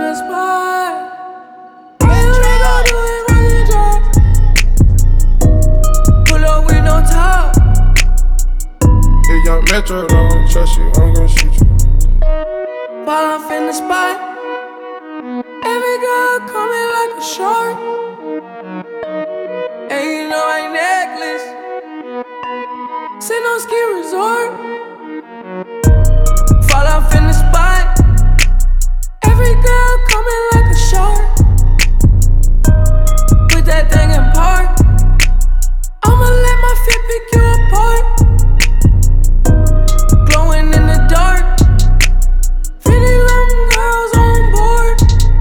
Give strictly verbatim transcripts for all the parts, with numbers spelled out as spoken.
the spot. When we gon' do it, run the drop. Pull up with no top. If young Metro don't trust you, I'm gon' shoot you. While I'm in the spot, every girl coming like a shark. And you know I necklace, sit on ski resort. Fall off in the spot, every girl coming like a shark. Put that thing in park, I'ma let my feet pick you apart. Glowing in the dark, pretty long girls on board.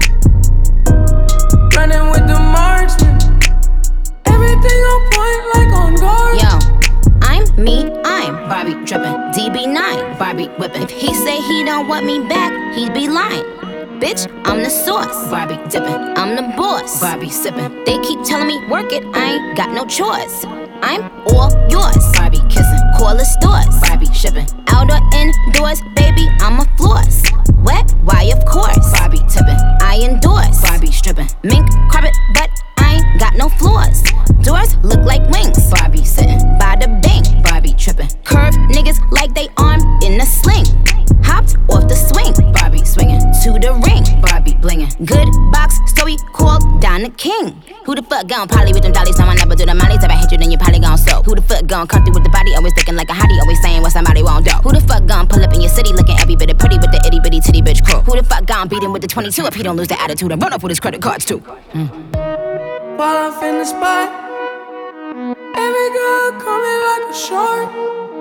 Running with the marksman, everything on point like on guard. Yo, I'm me, I'm Barbie drippin', D B nine, Barbie whippin'. If he say he don't want me back, he'd be lying. Bitch, I'm the sauce, Barbie dippin'. I'm the boss, Barbie sippin'. They keep telling me work it, I ain't got no choice. I'm all yours, Barbie kissin'. Call the stores, Barbie shippin'. Out or indoors, baby, I'm a floss. Wet, why of course, Barbie tippin'. I endorse, Barbie strippin'. Mink carpet, but I ain't got no floors. Doors look like wings, Barbie sittin'. By the bank, Barbie trippin'. Curve niggas like they arm in a sling. Hopped off the swing, Barbie swinging to the ring, Barbie blingin'. Good box, so we called Don the King. Who the fuck gon' poly with them dollies? No, I never do the mollies. If I hit you, then you probably gon' soak. Who the fuck gon' come through with the body? Always thinking like a hottie, always saying what somebody won't do. Who the fuck gon' pull up in your city looking every bit of pretty with the itty bitty titty bitch crew? Who the fuck gon' beat him with the twenty-two if he don't lose the attitude and run off with his credit cards too? Mm. While I'm in the spot, every girl coming like a shark.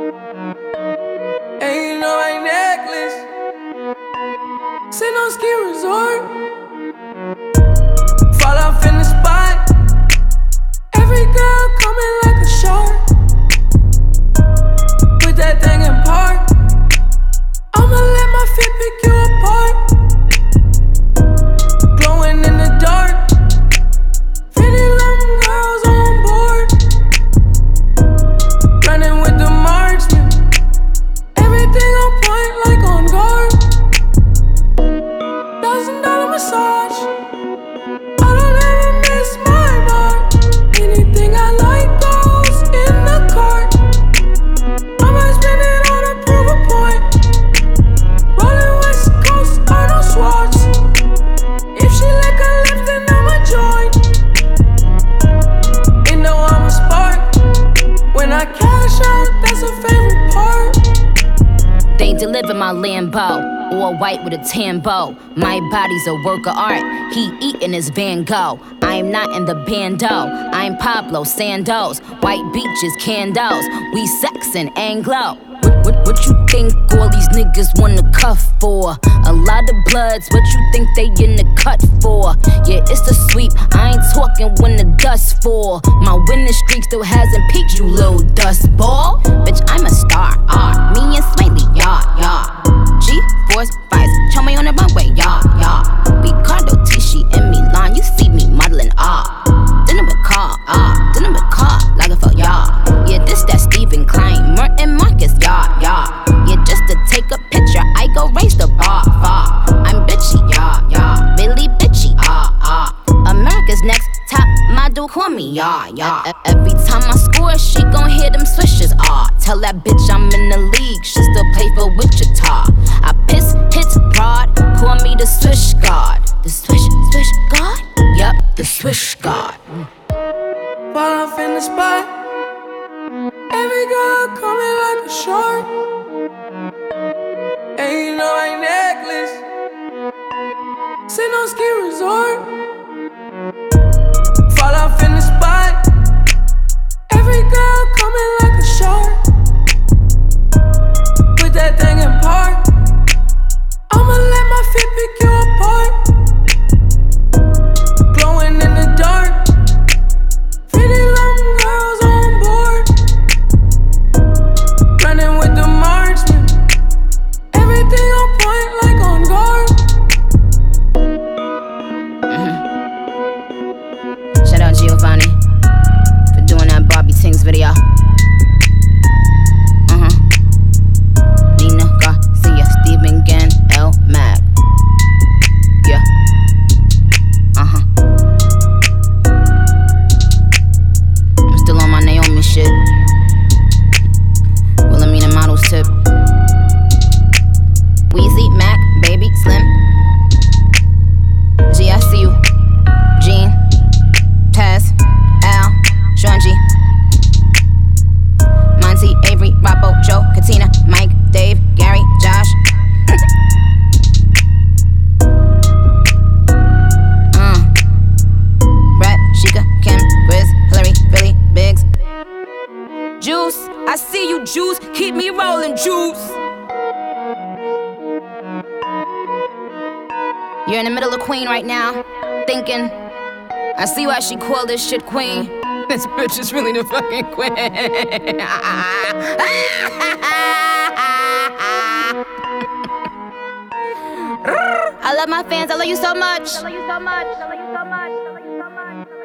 And you know I necklace, sit on ski resort. Fall off in the spot, every girl coming like a shark. Put that thing in park, I'ma let my feet pick you apart. Glowing in the dark, pretty long girls on board. Running with the marksman, everything on point like on guard. Thousand dollar massage, I don't ever miss my mark. Anything I like goes in the cart. I might spend it on a prove a point. Rolling West Coast, Arnold Schwartz. If she lick her lips, then I'ma join. You know I'm a spark. When I cash out, that's a favorite part. They deliver my Lambo, all white with a tambo. My body's a work of art, he eatin' his Van Gogh. I'm not in the bando, I'm Pablo Sandoz. White beaches, candles, we sexin' Anglo. What, what, what you think all these niggas wanna cuff for? A lot of bloods, what you think they in the cut for? Yeah, it's the sweep, I ain't talking when the dust fall. My winning streak still hasn't peaked, you little dust ball. Bitch, I'm a star, ah, me and Smiley, yeah, yeah. G-Force Vice, show me on the runway, yeah, yeah. Ricardo Tisci in Milan, you see me modeling, ah. Dinner with Carl, ah, dinner with Carl, Lagerfeld, yeah. Yeah, this that Stephen Klein, Merton Marcus, yeah, yeah. Yeah, just to take a picture, I go raise the bar, far. I'm bitchy, yeah, yeah. Really bitchy, ah, ah. America's next top model, call me, yeah, yeah. E- every time I score, she gon' hear them swishers, ah. Tell that bitch I'm in the league, she still play for Wichita. I piss, hits, broad, call me the swish guard. The swish, swish guard? Yup, the swish guard. While I'm in the spot, every girl coming like a shark. And you know I necklace, sit on ski resort. Fall off in the spot, every girl coming like a shark. Put that thing in park, I'ma let my feet pick you apart. Glowing in the dark, pretty long girls on board. Running with the marksman, everything on point You're in the middle of Queen right now, thinking, I see why she called this shit Queen. This bitch is really the fucking queen. I love my fans, I love you so much. I love you so much. I love you so much. I love you so much.